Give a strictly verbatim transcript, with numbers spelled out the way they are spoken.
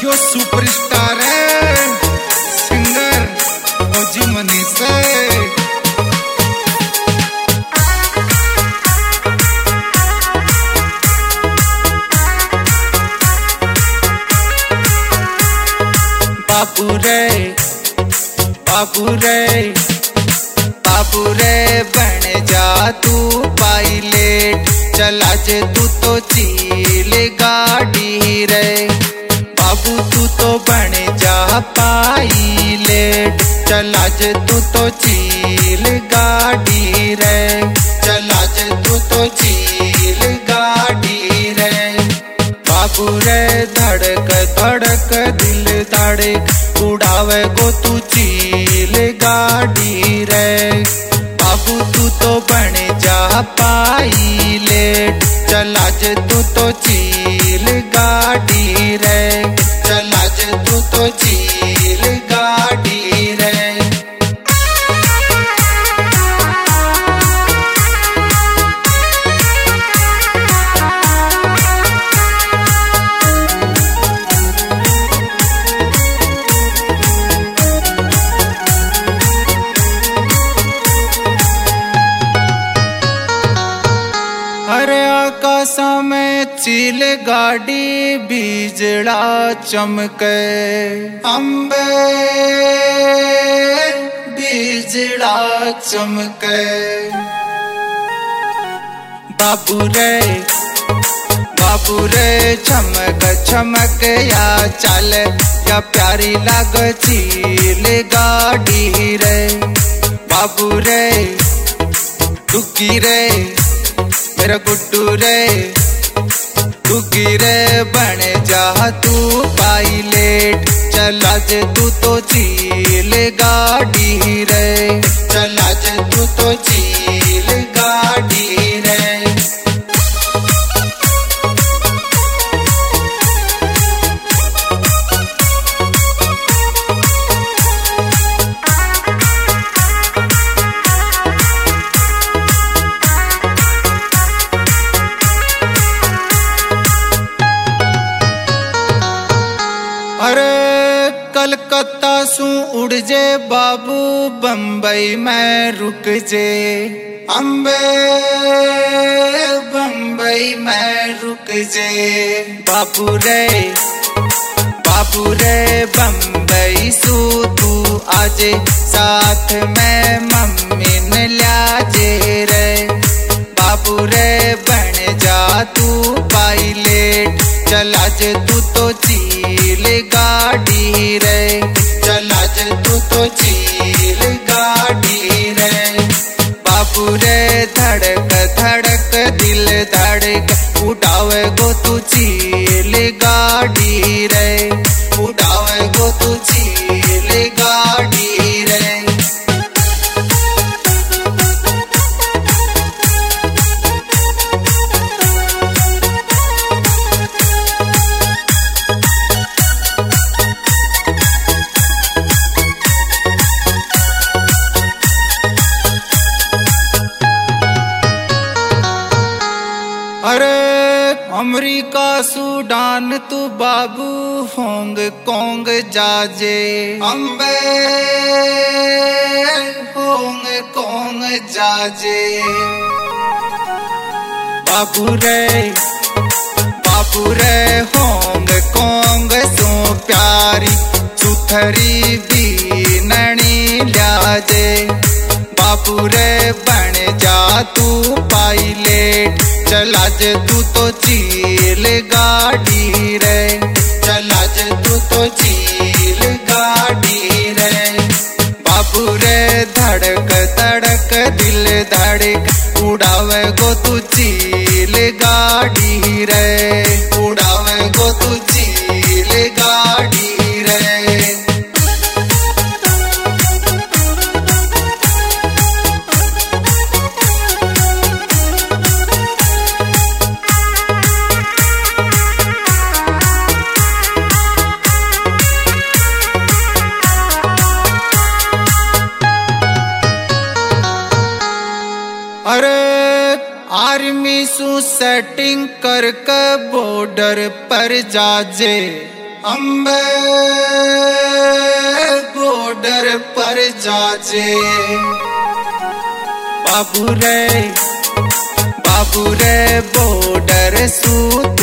यो सुपरस्टार है सिंगर फौजी मनीष है। बाबू रे बाबू रे बाबू रे बन जा तू पायलट, चला जे तू तो चील गाड़ी रे। बाबू तू तो बन जा पायलट, चला जे तू तो चील गाड़ी रे। चला जे तू तो चील गाड़ी रे। बाबू रे धड़क धड़क दिल धड़क उड़ावे गो तू चील गाड़ी रे। बाबू तू तो बन जा पायलट, चला जे तू तो चील गाड़ी रे। चला जे तू तो चील गाड़ी रे। अरे आकाश में चील गाड़ी बिजड़ा चमके, अम्बे बिजड़ा चमके। बाबू रे बाबू रे चमक चमक या चल या प्यारी लग चील गाड़ी रे। बाबू रे दुखी रे मेरा गुड्डू रे, दुखी रे बन जा तू पायलट, चला जे तू तो चील गाड़ी रे। चला जे तू तो चील गाड़ी रे। अरे कलकत्ता सू उड़ जे बाबू, बम्बई में रुक जे। अम्बे बम्बई में रुक जे। बाबू रे बाबू रे बम्बई सू तू आजे, साथ में मम्मी ने ल्या जे रे। बाबू रे बन जा तू पायलट, चला जे तू तो चील गाड़ी रे। चला जे तू तो चील गाड़ी रे। बाबू रे धड़क धड़क दिल धड़क उड़ावे गो तू चील गाड़ी रे। उड़ावे गो तू चील गाड़ी रे। अरे अमेरिका सूडान तू बाबू होंग कोंग जाजे। अम्बे होंग कोंग जाजे। बाबू रे बाबू रे होंग कोंग सो प्यारी सुथरी भी नणी ल्याजे। बाबू रे बन जा तू पायलट, चला जे तू तो चील गाड़ी रे। चला जे तू तो चील गाड़ी रे। बाबू रे धड़क धड़क दिल धड़क उड़ावे गो तू चील गाड़ी रे। उड़ावे गो तू चील गाड़ी रे। अरे आर्मी सु सेटिंग कर के बॉर्डर पर जाजे। अम्बे बॉर्डर पर जाजे बाबू रे बाबू रे बॉर्डर सूत